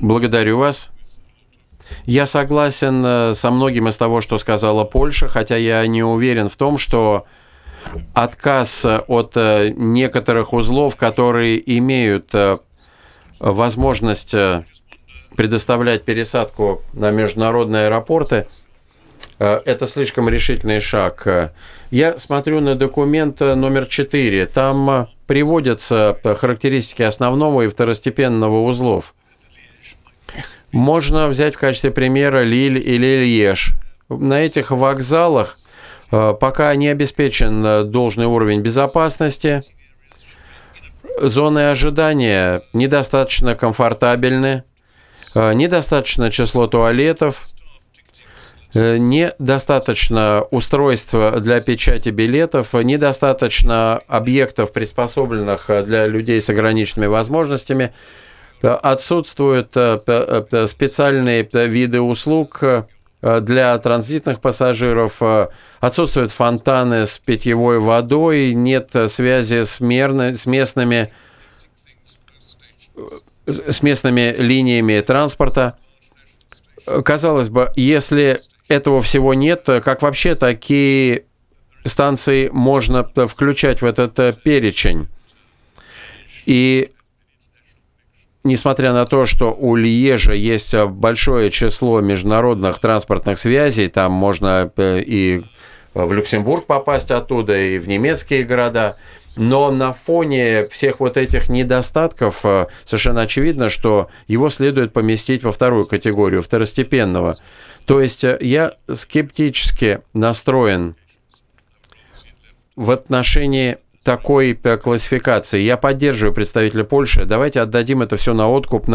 Благодарю вас. Я согласен со многим из того, что сказала Польша, хотя я не уверен в том, что отказ от некоторых узлов, которые имеют возможность предоставлять пересадку на международные аэропорты, это слишком решительный шаг. Я смотрю на документ номер 4. Там приводятся характеристики основного и второстепенного узлов. Можно взять в качестве примера Лиль или Льеж. На этих вокзалах пока не обеспечен должный уровень безопасности, зоны ожидания недостаточно комфортабельны, недостаточно число туалетов, недостаточно устройств для печати билетов, недостаточно объектов, приспособленных для людей с ограниченными возможностями, отсутствуют специальные виды услуг для транзитных пассажиров, отсутствуют фонтаны с питьевой водой, нет связи с местными линиями транспорта. Казалось бы, если этого всего нет, как вообще такие станции можно включать в этот перечень? И несмотря на то, что у Льежа есть большое число международных транспортных связей, там можно и в Люксембург попасть оттуда, и в немецкие города, но на фоне всех вот этих недостатков совершенно очевидно, что его следует поместить во вторую категорию, второстепенного. То есть я скептически настроен в отношении такой классификации. Я поддерживаю представителя Польши. Давайте отдадим это все на откуп